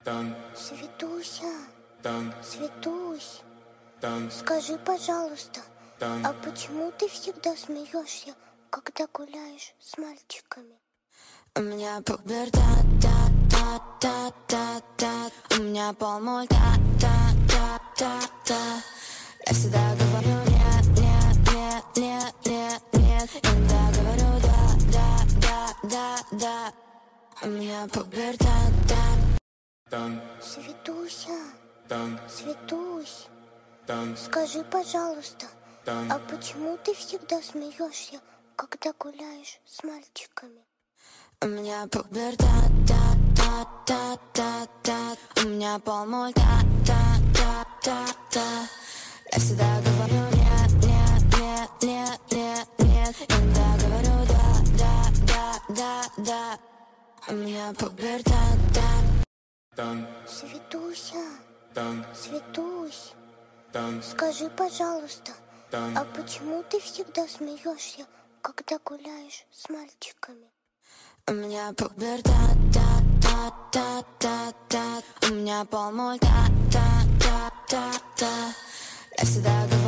Светуся, Светусь, скажи, пожалуйста, а почему ты всегда смеешься, когда гуляешь с мальчиками? У меня пубертат, у меня полмульта, я всегда говорю нет, иногда говорю да, у меня пубертат. Светуся, Светусь, скажи, пожалуйста, а почему ты всегда смеешься, когда гуляешь с мальчиками? У меня пубертат, у меня полмульта, я всегда говорю нет, иногда говорю да, у меня пубертат. Светуся, Светусь, скажи, пожалуйста, а почему ты всегда смеешься, когда гуляешь с мальчиками? У меня пубертат, у меня полмульта, я всегда говорю